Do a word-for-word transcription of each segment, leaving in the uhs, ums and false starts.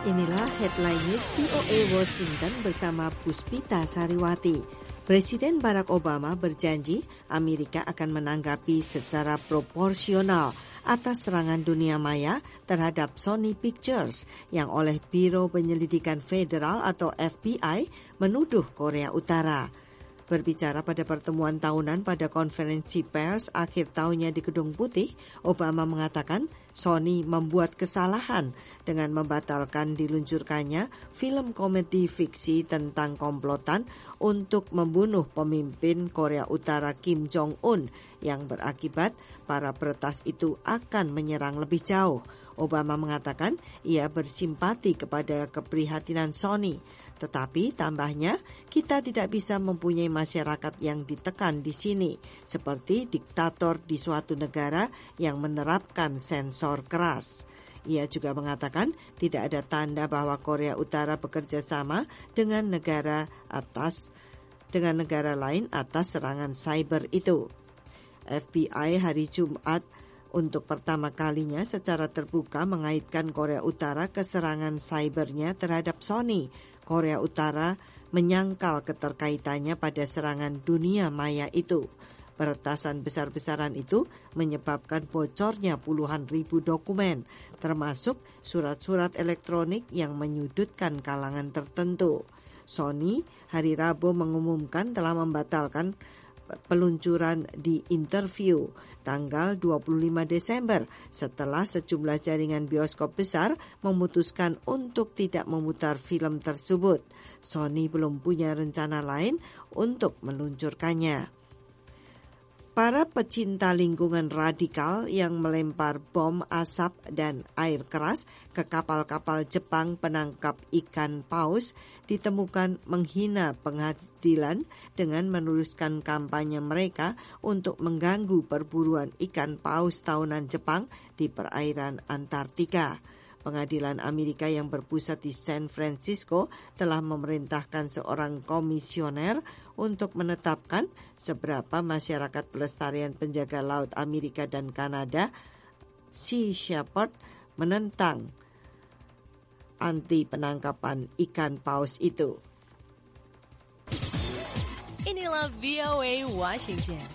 Inilah headline news V O A Washington bersama Puspita Sariwati. Presiden Barack Obama berjanji Amerika akan menanggapi secara proporsional atas serangan dunia maya terhadap Sony Pictures yang oleh Biro Penyelidikan Federal atau F B I menuduh Korea Utara. Berbicara pada pertemuan tahunan pada konferensi pers akhir tahunnya di Gedung Putih, Obama mengatakan Sony membuat kesalahan dengan membatalkan diluncurkannya film komedi fiksi tentang komplotan untuk membunuh pemimpin Korea Utara Kim Jong-un yang berakibat para peretas itu akan menyerang lebih jauh. Obama mengatakan ia bersimpati kepada keprihatinan Sony, tetapi tambahnya kita tidak bisa mempunyai masyarakat yang ditekan di sini, seperti diktator di suatu negara yang menerapkan sensor keras. Ia juga mengatakan tidak ada tanda bahwa Korea Utara bekerja sama dengan negara atas dengan negara lain atas serangan cyber itu. F B I hari Jumat untuk pertama kalinya secara terbuka mengaitkan Korea Utara ke serangan cybernya terhadap Sony. Korea Utara menyangkal keterkaitannya pada serangan dunia maya itu. Peretasan besar-besaran itu menyebabkan bocornya puluhan ribu dokumen, termasuk surat-surat elektronik yang menyudutkan kalangan tertentu. Sony hari Rabu mengumumkan telah membatalkan peluncuran di Interview tanggal dua puluh lima Desember setelah sejumlah jaringan bioskop besar memutuskan untuk tidak memutar film tersebut. Sony belum punya rencana lain untuk meluncurkannya. Para pecinta lingkungan radikal yang melempar bom asap dan air keras ke kapal-kapal Jepang penangkap ikan paus ditemukan menghina pengadilan dengan meneruskan kampanye mereka untuk mengganggu perburuan ikan paus tahunan Jepang di perairan Antartika. Pengadilan Amerika yang berpusat di San Francisco telah memerintahkan seorang komisioner untuk menetapkan seberapa masyarakat pelestarian penjaga laut Amerika dan Kanada, Sea Shepherd, menentang anti penangkapan ikan paus itu. Inilah V O A Washington.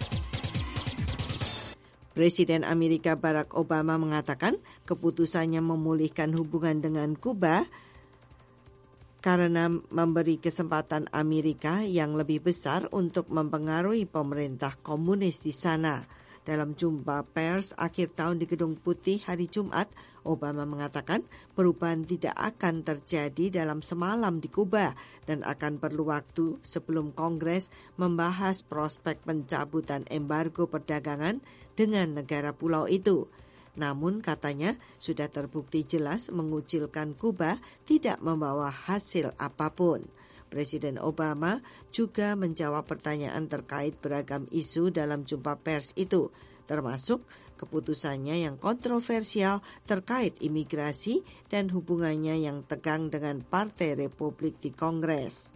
Presiden Amerika Barack Obama mengatakan keputusannya memulihkan hubungan dengan Kuba karena memberi kesempatan Amerika yang lebih besar untuk mempengaruhi pemerintah komunis di sana. Dalam jumpa pers akhir tahun di Gedung Putih hari Jumat, Obama mengatakan perubahan tidak akan terjadi dalam semalam di Kuba dan akan perlu waktu sebelum Kongres membahas prospek pencabutan embargo perdagangan dengan negara pulau itu. Namun katanya sudah terbukti jelas mengucilkan Kuba tidak membawa hasil apapun. Presiden Obama juga menjawab pertanyaan terkait beragam isu dalam jumpa pers itu, termasuk keputusannya yang kontroversial terkait imigrasi dan hubungannya yang tegang dengan Partai Republik di Kongres.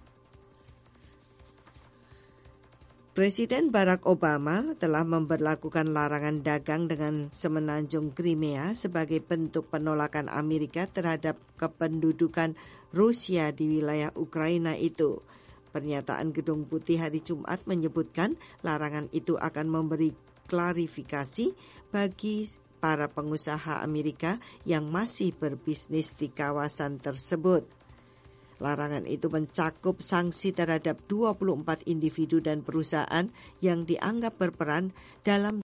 Presiden Barack Obama telah memberlakukan larangan dagang dengan semenanjung Crimea sebagai bentuk penolakan Amerika terhadap kependudukan Rusia di wilayah Ukraina itu. Pernyataan Gedung Putih hari Jumat menyebutkan larangan itu akan memberi klarifikasi bagi para pengusaha Amerika yang masih berbisnis di kawasan tersebut. Larangan itu mencakup sanksi terhadap dua puluh empat individu dan perusahaan yang dianggap berperan dalam